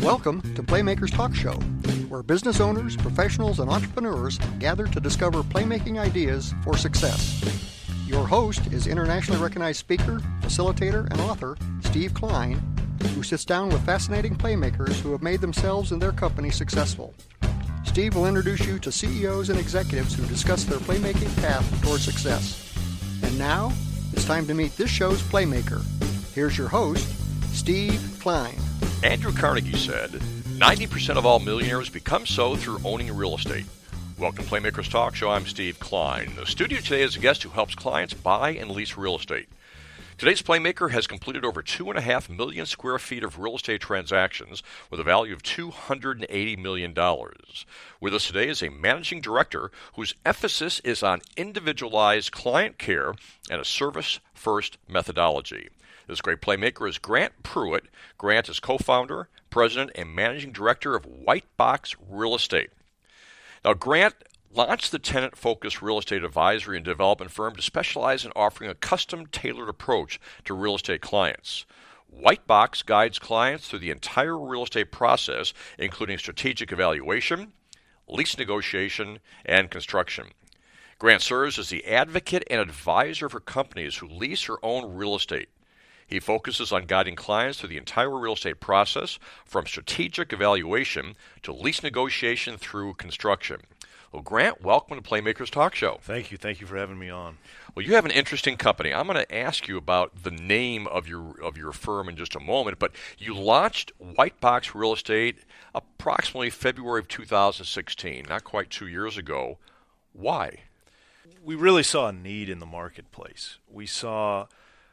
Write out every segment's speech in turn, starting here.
Welcome to Playmakers Talk Show, where business owners, professionals, and entrepreneurs gather to discover playmaking ideas for success. Your host is internationally recognized speaker, facilitator, and author Steve Klein, who sits down with fascinating playmakers who have made themselves and their company successful. Steve will introduce you to CEOs and executives who discuss their playmaking path toward success. And now, it's time to meet this show's playmaker. Here's your host, Steve Klein. Andrew Carnegie said, 90% of all millionaires become so through owning real estate. Welcome to Playmakers Talk Show. I'm Steve Klein. The studio today is a guest who helps clients buy and lease real estate. Today's Playmaker has completed over 2.5 million square feet of real estate transactions with a value of $280 million. With us today is a managing director whose emphasis is on individualized client care and a service-first methodology. This great playmaker is Grant Pruitt. Grant is co-founder, president, and managing director of White Box Real Estate. Now, Grant launched the tenant-focused real estate advisory and development firm to specialize in offering a custom-tailored approach to real estate clients. White Box guides clients through the entire real estate process, including strategic evaluation, lease negotiation, and construction. Grant serves as the advocate and advisor for companies who lease or own real estate. He focuses on guiding clients through the entire real estate process, from strategic evaluation to lease negotiation through construction. Well, Grant, welcome to Playmakers Talk Show. Thank you. Thank you for having me on. Well, you have an interesting company. I'm going to ask you about the name of your firm in just a moment, but you launched White Box Real Estate approximately February of 2016, not quite 2 years ago. Why? We really saw a need in the marketplace. We saw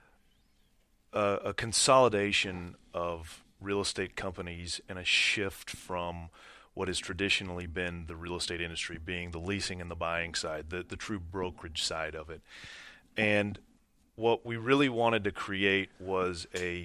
a consolidation of real estate companies and a shift from what has traditionally been the real estate industry, being the leasing and the buying side, the true brokerage side of it. And what we really wanted to create was a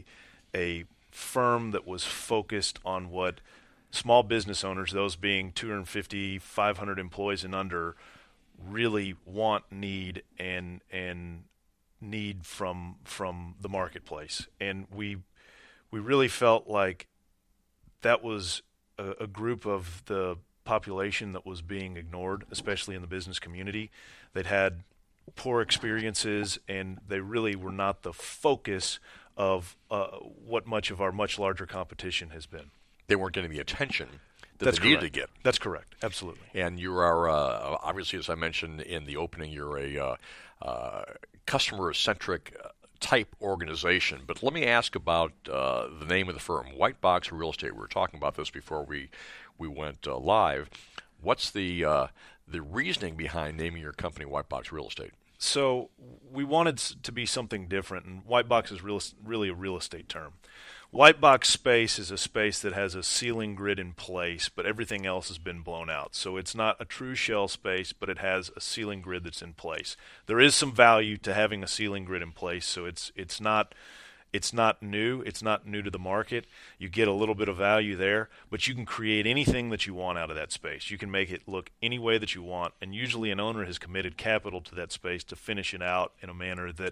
firm that was focused on what small business owners, those being 250, 500 employees and under, really want, need, and need from the marketplace. And we really felt like that was a group of the population that was being ignored, especially in the business community. They'd had poor experiences, and they really were not the focus of what much of our much larger competition has been. They weren't getting the attention that That's they needed correct. to get. That's correct. Absolutely. And you are, obviously, as I mentioned in the opening, you're a customer-centric type organization. But let me ask about the name of the firm, White Box Real Estate. We were talking about this before we went live. What's the reasoning behind naming your company White Box Real Estate? So we wanted to be something different, and White Box is really a real estate term. White box space is a space that has a ceiling grid in place, but everything else has been blown out. So it's not a true shell space, but it has a ceiling grid that's in place. There is some value to having a ceiling grid in place, so it's not new. It's not new to the market. You get a little bit of value there, but you can create anything that you want out of that space. You can make it look any way that you want, and usually an owner has committed capital to that space to finish it out in a manner that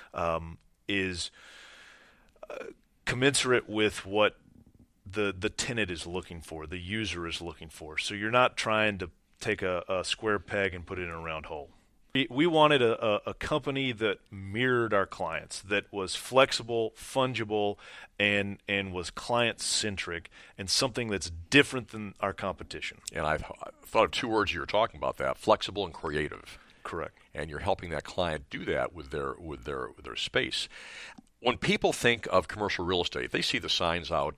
is commensurate with what the tenant is looking for, the user is looking for. So you're not trying to take a square peg and put it in a round hole. We wanted a company that mirrored our clients, that was flexible, fungible, and was client-centric, and something that's different than our competition. And I thought of two words you were talking about that, flexible and creative. Correct. And you're helping that client do that with their space. When people think of commercial real estate, they see the signs out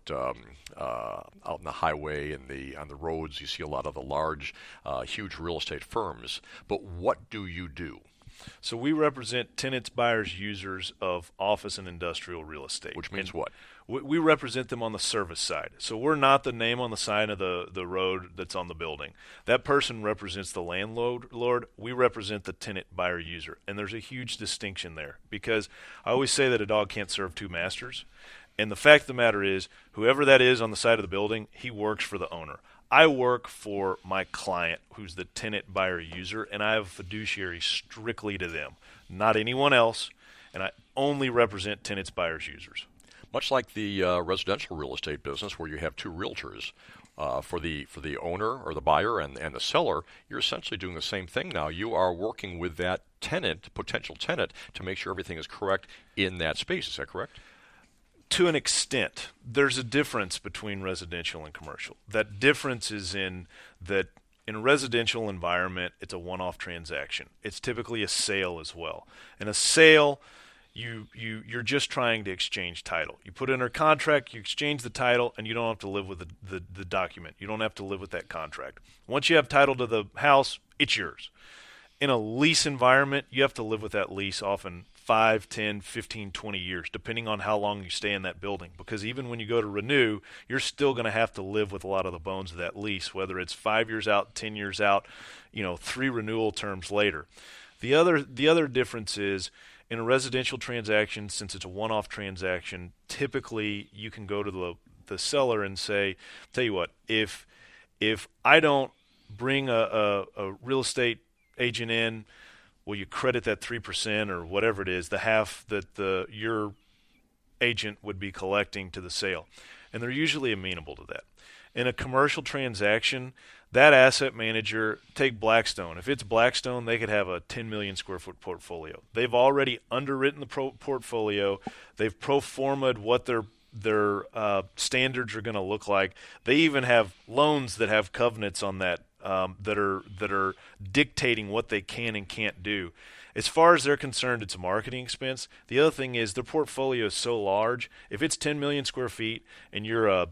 in the highway and on the roads. You see a lot of the large, huge real estate firms. But what do you do? So we represent tenants, buyers, users of office and industrial real estate. Which means what? We represent them on the service side. So we're not the name on the side of the road that's on the building. That person represents the landlord. We represent the tenant, buyer, user. And there's a huge distinction there, because I always say that a dog can't serve two masters. And the fact of the matter is, whoever that is on the side of the building, he works for the owner. I work for my client, who's the tenant, buyer, user, and I have a fiduciary strictly to them, not anyone else, and I only represent tenants, buyers, users. Much like the residential real estate business, where you have two realtors, for the owner or the buyer and the seller, you're essentially doing the same thing now. You are working with that potential tenant, to make sure everything is correct in that space. Is that correct? To an extent. There's a difference between residential and commercial. That difference is in that in a residential environment, it's a one-off transaction. It's typically a sale as well. In a sale, you're just trying to exchange title. You put in a contract, you exchange the title, and you don't have to live with the document. You don't have to live with that contract. Once you have title to the house, it's yours. In a lease environment, you have to live with that lease often 5, 10, 15, 20 years, depending on how long you stay in that building. Because even when you go to renew, you're still going to have to live with a lot of the bones of that lease, whether it's 5 years out, 10 years out, 3 renewal terms later. The other difference is, in a residential transaction, since it's a one-off transaction, typically you can go to the seller and say, tell you what, if I don't bring a real estate agent in, will you credit that 3% or whatever it is, the half that your agent would be collecting to the sale? And they're usually amenable to that. In a commercial transaction, that asset manager, take Blackstone. If it's Blackstone, they could have a 10 million square foot portfolio. They've already underwritten the portfolio. They've pro forma'd what their standards are going to look like. They even have loans that have covenants on that that are dictating what they can and can't do. As far as they're concerned, it's a marketing expense. The other thing is their portfolio is so large. If it's 10 million square feet and you're a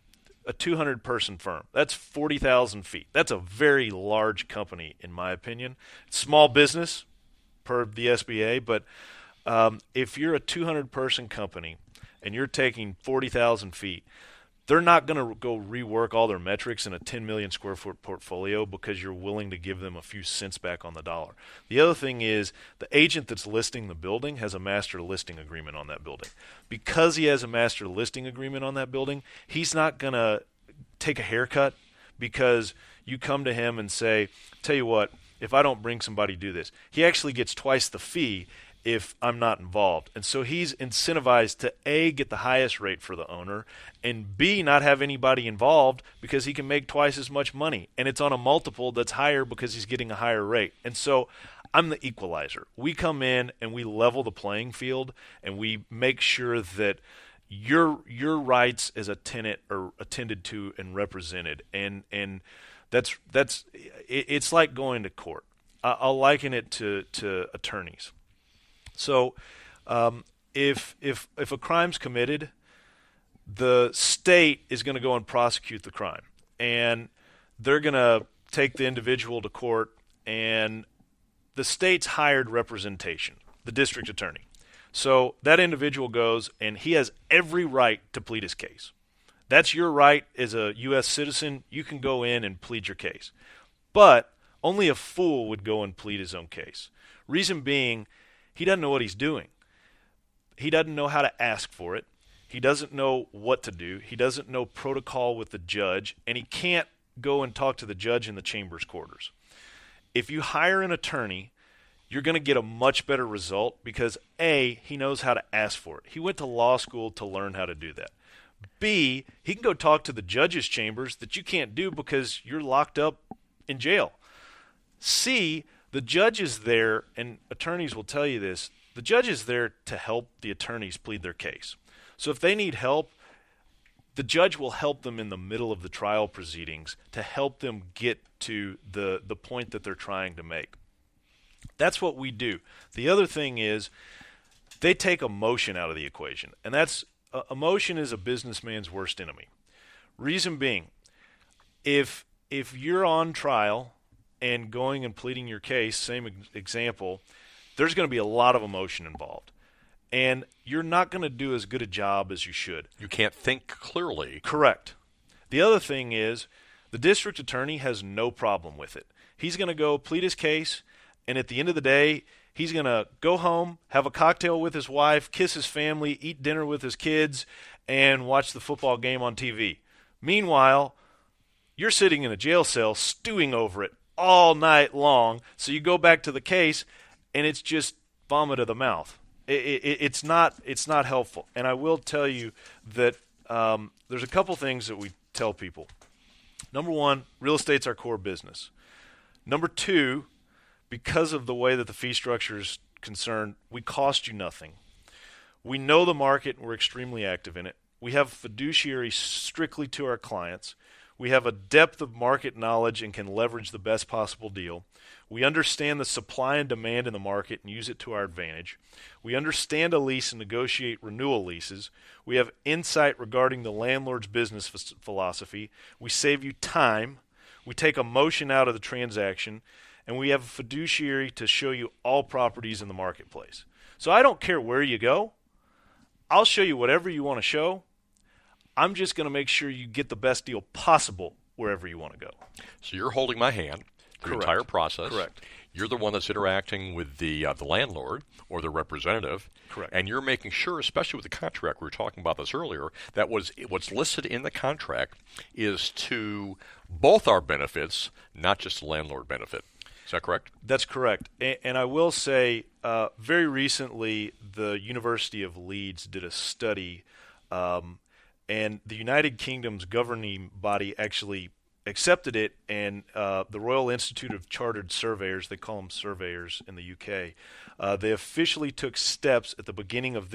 200-person firm, that's 40,000 feet. That's a very large company, in my opinion. It's small business per the SBA, but if you're a 200-person company and you're taking 40,000 feet, they're not going to go rework all their metrics in a 10 million square foot portfolio because you're willing to give them a few cents back on the dollar. The other thing is the agent that's listing the building has a master listing agreement on that building. Because he has a master listing agreement on that building, he's not going to take a haircut because you come to him and say, tell you what, if I don't bring somebody to do this, he actually gets twice the fee if I'm not involved. And so he's incentivized to A, get the highest rate for the owner, and B, not have anybody involved because he can make twice as much money. And it's on a multiple that's higher because he's getting a higher rate. And so I'm the equalizer. We come in and we level the playing field and we make sure that your rights as a tenant are attended to and represented. And it's like going to court. I'll liken it to attorneys. So if a crime's committed, the state is going to go and prosecute the crime. And they're going to take the individual to court, and the state's hired representation, the district attorney. So that individual goes, and he has every right to plead his case. That's your right as a U.S. citizen. You can go in and plead your case. But only a fool would go and plead his own case. Reason being, he doesn't know what he's doing. He doesn't know how to ask for it. He doesn't know what to do. He doesn't know protocol with the judge, and he can't go and talk to the judge in the chamber's quarters. If you hire an attorney, you're going to get a much better result because A, he knows how to ask for it. He went to law school to learn how to do that. B, he can go talk to the judge's chambers that you can't do because you're locked up in jail. C, the judge is there, and attorneys will tell you this, the judge is there to help the attorneys plead their case. So if they need help, the judge will help them in the middle of the trial proceedings to help them get to the point that they're trying to make. That's what we do. The other thing is they take emotion out of the equation, and that's emotion is a businessman's worst enemy. Reason being, if you're on trial and going and pleading your case, same example, there's going to be a lot of emotion involved. And you're not going to do as good a job as you should. You can't think clearly. Correct. The other thing is the district attorney has no problem with it. He's going to go plead his case, and at the end of the day, he's going to go home, have a cocktail with his wife, kiss his family, eat dinner with his kids, and watch the football game on TV. Meanwhile, you're sitting in a jail cell stewing over it all night long, so you go back to the case, and it's just vomit of the mouth. It's not helpful. And I will tell you that there's a couple things that we tell people. Number one, real estate's our core business. Number two, because of the way that the fee structure is concerned, we cost you nothing. We know the market and we're extremely active in it. We have fiduciary strictly to our clients. We have a depth of market knowledge and can leverage the best possible deal. We understand the supply and demand in the market and use it to our advantage. We understand a lease and negotiate renewal leases. We have insight regarding the landlord's business philosophy. We save you time. We take emotion out of the transaction. And we have a fiduciary to show you all properties in the marketplace. So I don't care where you go. I'll show you whatever you want to show. I'm just going to make sure you get the best deal possible wherever you want to go. So you're holding my hand through the entire process. Correct. You're the one that's interacting with the landlord or the representative. Correct. And you're making sure, especially with the contract, we were talking about this earlier, that what's listed in the contract is to both our benefits, not just the landlord benefit. Is that correct? That's correct. And I will say, very recently, the University of Leeds did a study, and the United Kingdom's governing body actually accepted it, and the Royal Institute of Chartered Surveyors, they call them surveyors in the UK, they officially took steps at the beginning of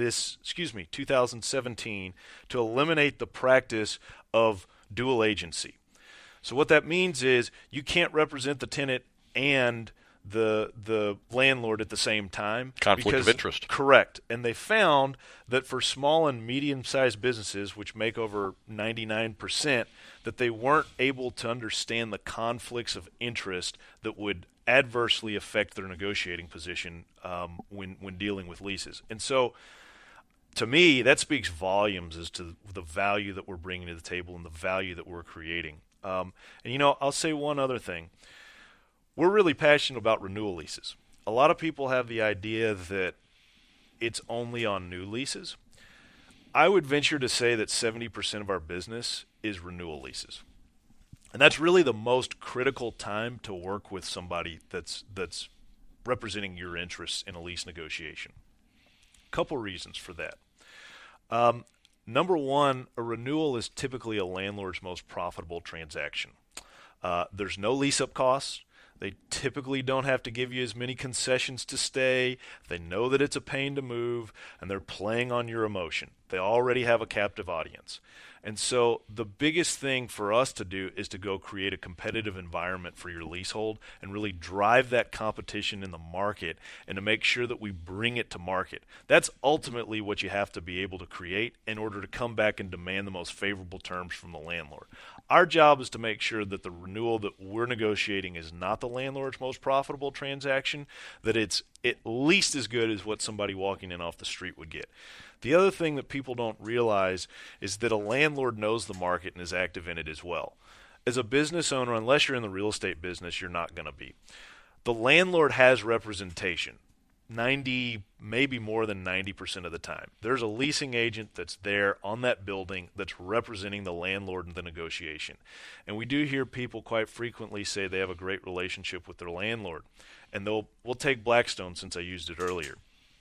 2017, to eliminate the practice of dual agency. So what that means is you can't represent the tenant and the landlord at the same time. Conflict of interest. Correct. And they found that for small and medium-sized businesses, which make over 99%, that they weren't able to understand the conflicts of interest that would adversely affect their negotiating position when dealing with leases. And so, to me, that speaks volumes as to the value that we're bringing to the table and the value that we're creating. And, I'll say one other thing. We're really passionate about renewal leases. A lot of people have the idea that it's only on new leases. I would venture to say that 70% of our business is renewal leases. And that's really the most critical time to work with somebody that's representing your interests in a lease negotiation. Couple reasons for that. Number one, a renewal is typically a landlord's most profitable transaction. There's no lease-up costs. They typically don't have to give you as many concessions to stay. They know that it's a pain to move, and they're playing on your emotion. They already have a captive audience. And so the biggest thing for us to do is to go create a competitive environment for your leasehold and really drive that competition in the market and to make sure that we bring it to market. That's ultimately what you have to be able to create in order to come back and demand the most favorable terms from the landlord. Our job is to make sure that the renewal that we're negotiating is not the landlord's most profitable transaction, that it's at least as good as what somebody walking in off the street would get. The other thing that people don't realize is that a landlord knows the market and is active in it as well. As a business owner, unless you're in the real estate business, you're not going to be. The landlord has representation, 90, maybe more than 90% of the time. There's a leasing agent that's there on that building that's representing the landlord in the negotiation. And we do hear people quite frequently say they have a great relationship with their landlord. And we'll take Blackstone since I used it earlier.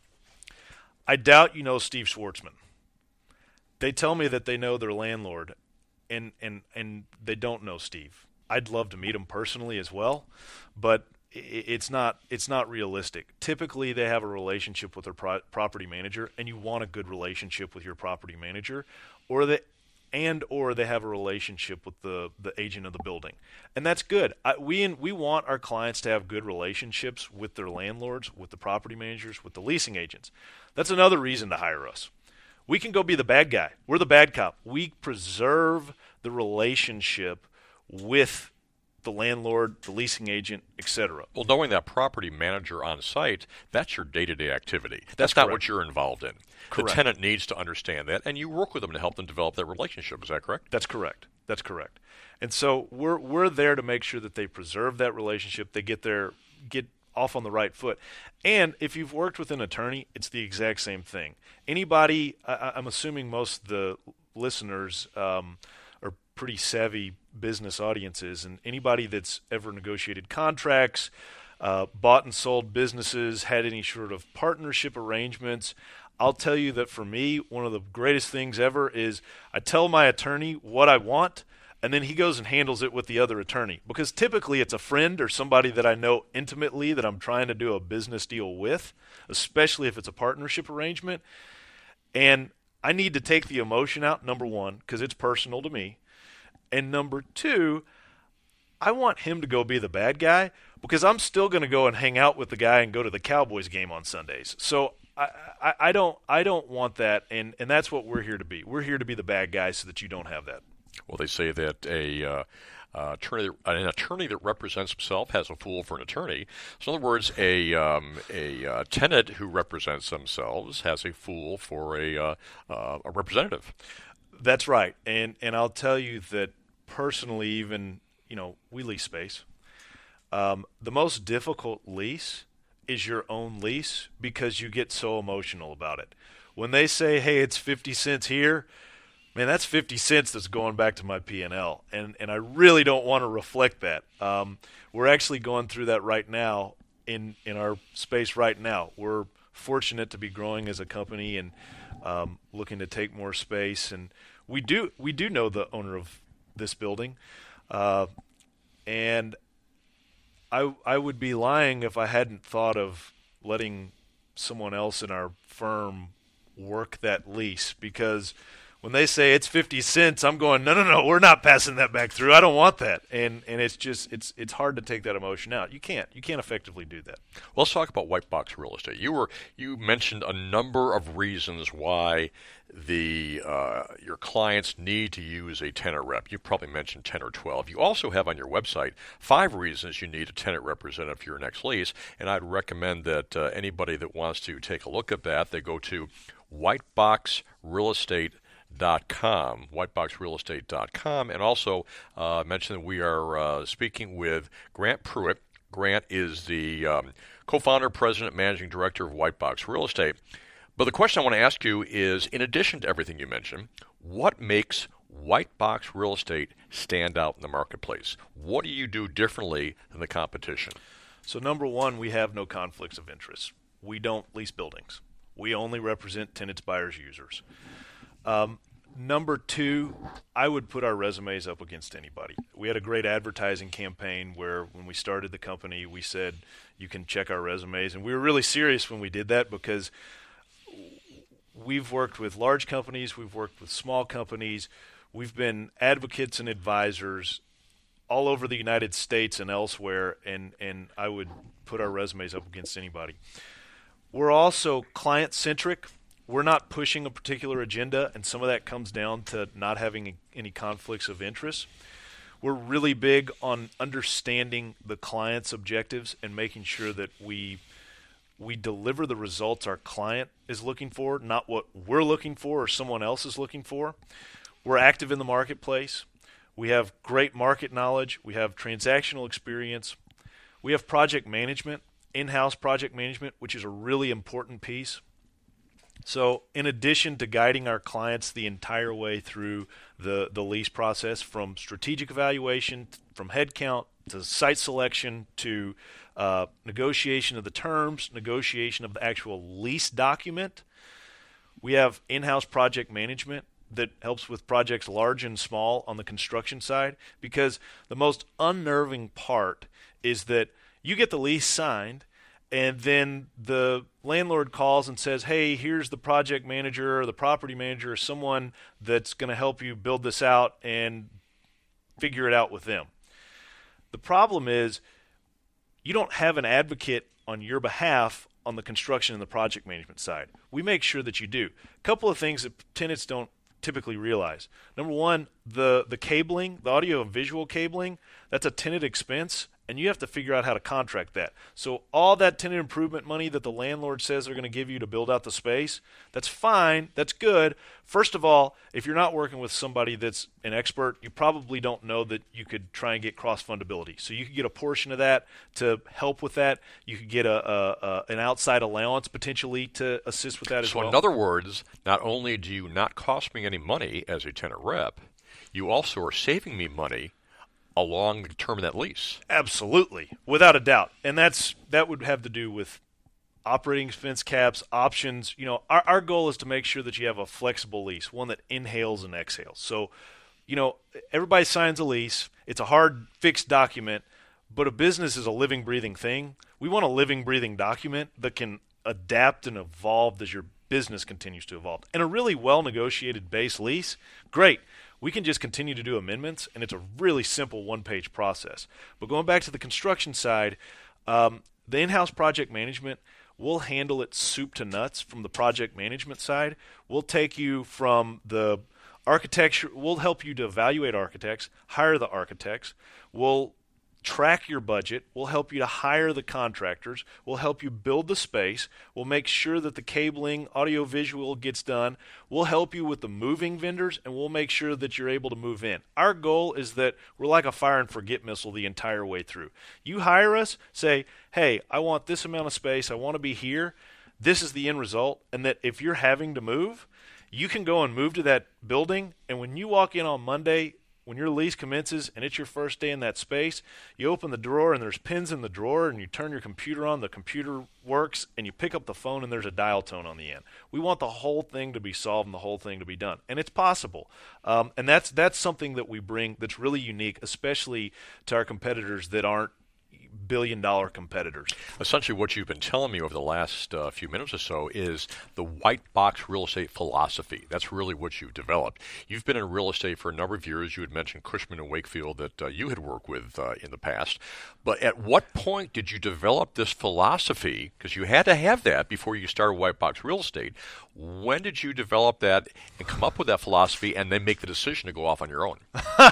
I doubt you know Steve Schwartzman. They tell me that they know their landlord, and they don't know Steve. I'd love to meet him personally as well, but it's not realistic. Typically, they have a relationship with their property manager, and you want a good relationship with your property manager, or they have a relationship with the agent of the building, and that's good. We want our clients to have good relationships with their landlords, with the property managers, with the leasing agents. That's another reason to hire us. We can go be the bad guy. We're the bad cop. We preserve the relationship with the landlord, the leasing agent, etc. Well, knowing that property manager on site, that's your day-to-day activity. That's not correct. what you're involved in. Correct. The tenant needs to understand that, and you work with them to help them develop that relationship. Is that correct? That's correct. That's correct. And so we're there to make sure that they preserve that relationship, they get off on the right foot. And if you've worked with an attorney, it's the exact same thing. Anybody, I'm assuming most of the listeners are pretty savvy business audiences, and anybody that's ever negotiated contracts, bought and sold businesses, had any sort of partnership arrangements. I'll tell you that for me, one of the greatest things ever is I tell my attorney what I want, and then he goes and handles it with the other attorney. Because typically it's a friend or somebody that I know intimately that I'm trying to do a business deal with, especially if it's a partnership arrangement. And I need to take the emotion out, number one, because it's personal to me. And number two, I want him to go be the bad guy because I'm still going to go and hang out with the guy and go to the Cowboys game on Sundays. So I don't want that, and that's what we're here to be. We're here to be the bad guy so that you don't have that. Well, they say that an attorney that represents himself has a fool for an attorney. So in other words, a tenant who represents themselves has a fool for a representative. That's right, and I'll tell you that personally, even we lease space. The most difficult lease is your own lease because you get so emotional about it. When they say, hey, it's 50 cents here, man, that's 50 cents that's going back to my P&L, and I really don't want to reflect that. We're actually going through that right now in our space right now. We're fortunate to be growing as a company and looking to take more space, and we do know the owner of this building, and I would be lying if I hadn't thought of letting someone else in our firm work that lease, because when they say it's 50 cents, I'm going, no, we're not passing that back through. I don't want that. And it's just it's hard to take that emotion out. You can't effectively do that. Well, let's talk about White Box Real Estate. You mentioned a number of reasons why your clients need to use a tenant rep. You probably mentioned 10 or 12. You also have on your website 5 reasons you need a tenant representative for your next lease, and I'd recommend that anybody that wants to take a look at that, they go to whiteboxrealestate.com, and also mention that we are speaking with Grant Pruitt. Grant is the co-founder, president, managing director of White Box Real Estate. But the question I want to ask you is, in addition to everything you mentioned, what makes White Box Real Estate stand out in the marketplace? What do you do differently than the competition? So number one, we have no conflicts of interest. We don't lease buildings. We only represent tenants, buyers, users. Number two, I would put our resumes up against anybody. We had a great advertising campaign where when we started the company, we said you can check our resumes. And we were really serious when we did that because we've worked with large companies, we've worked with small companies, we've been advocates and advisors all over the United States and elsewhere, and I would put our resumes up against anybody. We're also client-centric. We're not pushing a particular agenda, and some of that comes down to not having any conflicts of interest. We're really big on understanding the client's objectives and making sure that we deliver the results our client is looking for, not what we're looking for or someone else is looking for. We're active in the marketplace. We have great market knowledge. We have transactional experience. We have project management, in-house project management, which is a really important piece. So in addition to guiding our clients the entire way through the lease process, from strategic evaluation, from headcount to site selection to negotiation of the terms, negotiation of the actual lease document, we have in-house project management that helps with projects large and small on the construction side, because the most unnerving part is that you get the lease signed and then the landlord calls and says, hey, here's the project manager or the property manager or someone that's going to help you build this out, and figure it out with them. The problem is you don't have an advocate on your behalf on the construction and the project management side. We make sure that you do. A couple of things that tenants don't typically realize. Number one, the cabling, the audio and visual cabling, that's a tenant expense, and you have to figure out how to contract that. So all that tenant improvement money that the landlord says they're going to give you to build out the space, that's fine, that's good. First of all, if you're not working with somebody that's an expert, you probably don't know that you could try and get cross-fundability. So you could get a portion of that to help with that. You could get an outside allowance potentially to assist with that as well. So in other words, not only do you not cost me any money as a tenant rep, you also are saving me money along the term of that lease. Absolutely, without a doubt. And that would have to do with operating expense caps, options. Our goal is to make sure that you have a flexible lease, one that inhales and exhales. So, everybody signs a lease. It's a hard, fixed document, but a business is a living, breathing thing. We want a living, breathing document that can adapt and evolve as your business continues to evolve. And a really well-negotiated base lease, great. We can just continue to do amendments, and it's a really simple one-page process. But going back to the construction side, the in-house project management, we'll handle it soup to nuts from the project management side. We'll take you from the architecture. We'll help you to evaluate architects, hire the architects. We'll track your budget. We'll help you to hire the contractors. We'll help you build the space. We'll make sure that the cabling, audio-visual gets done. We'll help you with the moving vendors, and we'll make sure that you're able to move in. Our goal is that we're like a fire and forget missile the entire way through. You hire us, say, hey, I want this amount of space. I want to be here. This is the end result. And that if you're having to move, you can go and move to that building, and when you walk in on Monday, when your lease commences and it's your first day in that space, you open the drawer and there's pins in the drawer, and you turn your computer on, the computer works, and you pick up the phone and there's a dial tone on the end. We want the whole thing to be solved and the whole thing to be done. And it's possible. And that's something that we bring that's really unique, especially to our competitors that aren't billion-dollar competitors. Essentially, what you've been telling me over the last few minutes or so is the white box real estate philosophy. That's really what you've developed. You've been in real estate for a number of years. You had mentioned Cushman & Wakefield that you had worked with in the past. But at what point did you develop this philosophy? Because you had to have that before you started white box real estate. When did you develop that and come up with that philosophy and then make the decision to go off on your own?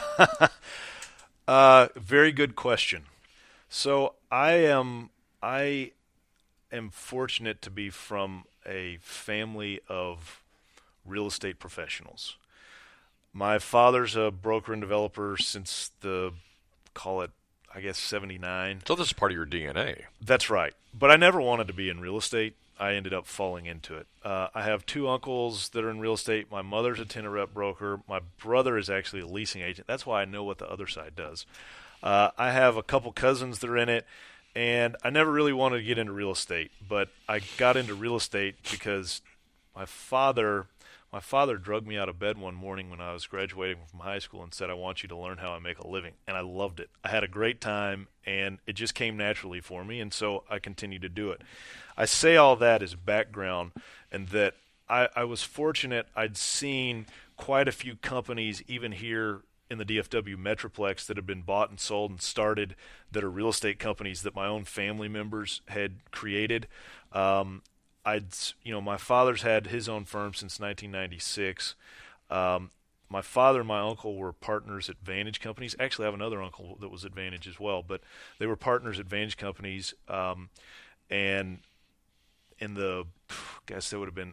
Very good question. So I am fortunate to be from a family of real estate professionals. My father's a broker and developer since call it, I guess, 79. So this is part of your DNA. That's right. But I never wanted to be in real estate. I ended up falling into it. I have two uncles that are in real estate. My mother's a tenant rep broker. My brother is actually a leasing agent. That's why I know what the other side does. I have a couple cousins that are in it, and I never really wanted to get into real estate, but I got into real estate because my father drugged me out of bed one morning when I was graduating from high school and said, I want you to learn how I make a living, and I loved it. I had a great time, and it just came naturally for me, and so I continued to do it. I say all that as background, and that I was fortunate. I'd seen quite a few companies, even here in the DFW Metroplex, that have been bought and sold and started that are real estate companies that my own family members had created. My father's had his own firm since 1996. My father and my uncle were partners at Vantage Companies. Actually, I have another uncle that was at Vantage as well, but they were partners at Vantage Companies. And in I guess that would have been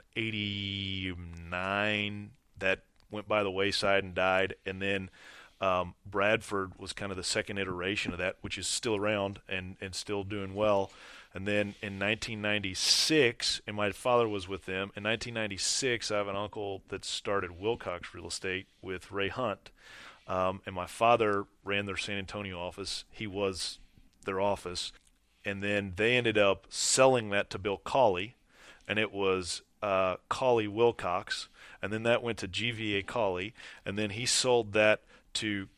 89, that went by the wayside and died. And then Bradford was kind of the second iteration of that, which is still around and still doing well. And then in 1996, and my father was with them, in 1996 I have an uncle that started Wilcox Real Estate with Ray Hunt. And my father ran their San Antonio office. He was their office. And then they ended up selling that to Bill Cawley, and it was Cawley Wilcox. And then that went to GVA Cawley, and then he sold that to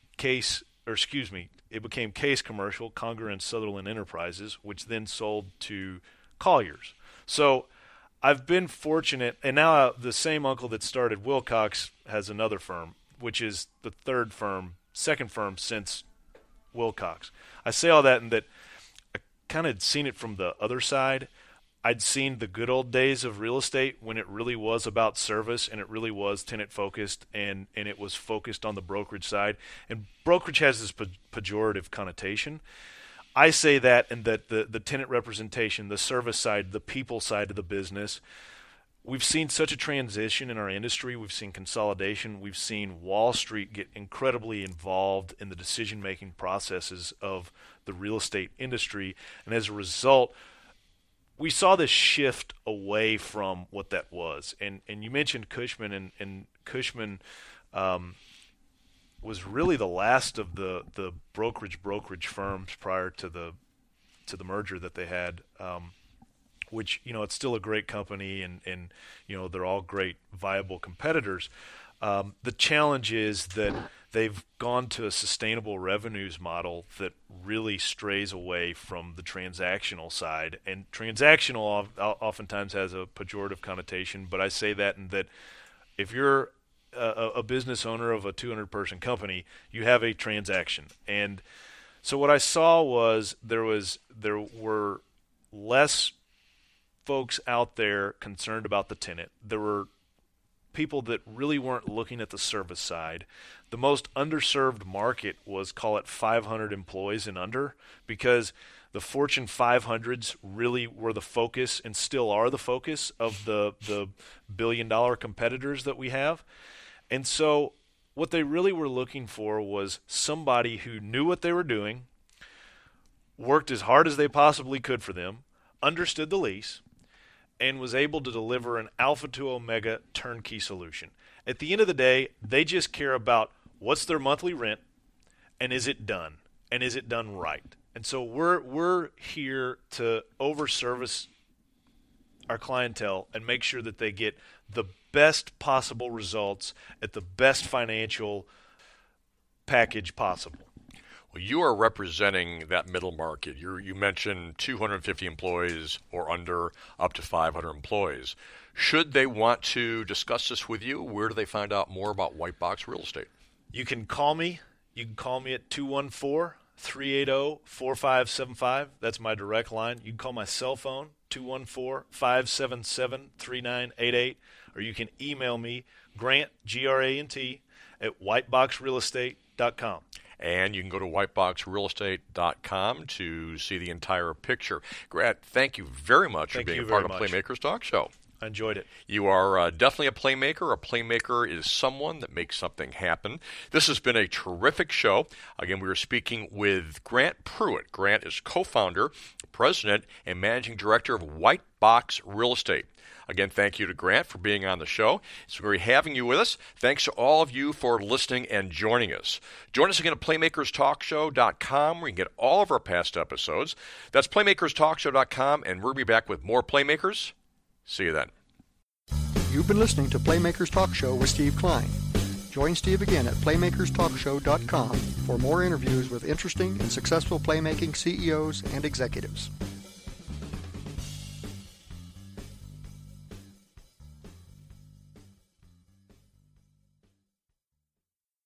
it became Case Commercial, Conger and Sutherland Enterprises, which then sold to Colliers. So I've been fortunate, and now the same uncle that started Wilcox has another firm, which is the second firm since Wilcox. I say all that in that I kind of seen it from the other side. I'd seen the good old days of real estate when it really was about service and it really was tenant focused and it was focused on the brokerage side. And brokerage has this pejorative connotation. I say that, and that the tenant representation, the service side, the people side of the business, we've seen such a transition in our industry. We've seen consolidation. We've seen Wall Street get incredibly involved in the decision-making processes of the real estate industry. And as a result, we saw this shift away from what that was. And you mentioned Cushman, and Cushman was was really the last of the brokerage firms prior to the merger that they had, which, it's still a great company, and they're all great, viable competitors. The challenge is that they've gone to a sustainable revenues model that really strays away from the transactional side. And transactional oftentimes has a pejorative connotation, but I say that in that if you're a business owner of a 200-person company, you have a transaction. And so what I saw was there were less folks out there concerned about the tenant. There were people that really weren't looking at the service side. The most underserved market was, call it 500 employees and under, because the Fortune 500s really were the focus and still are the focus of the billion-dollar competitors that we have. And so what they really were looking for was somebody who knew what they were doing, worked as hard as they possibly could for them, understood the lease, and was able to deliver an alpha to omega turnkey solution. At the end of the day, they just care about what's their monthly rent, and is it done, and is it done right. And so we're here to over-service our clientele and make sure that they get the best possible results at the best financial package possible. Well, you are representing that middle market. You mentioned 250 employees or under, up to 500 employees. Should they want to discuss this with you, where do they find out more about White Box Real Estate? You can call me. You can call me at 214-380-4575. That's my direct line. You can call my cell phone, 214-577-3988, or you can email me, Grant, Grant, at whiteboxrealestate.com. And you can go to whiteboxrealestate.com to see the entire picture. Grant, thank you very much for being a part of Playmakers Talk Show. I enjoyed it. You are definitely a playmaker. A playmaker is someone that makes something happen. This has been a terrific show. Again, we were speaking with Grant Pruitt. Grant is co-founder, president, and managing director of White Box Real Estate. Again, thank you to Grant for being on the show. It's great having you with us. Thanks to all of you for listening and joining us. Join us again at playmakerstalkshow.com where you can get all of our past episodes. That's playmakerstalkshow.com, and we'll be back with more Playmakers. See you then. You've been listening to Playmakers Talk Show with Steve Klein. Join Steve again at playmakerstalkshow.com for more interviews with interesting and successful playmaking CEOs and executives.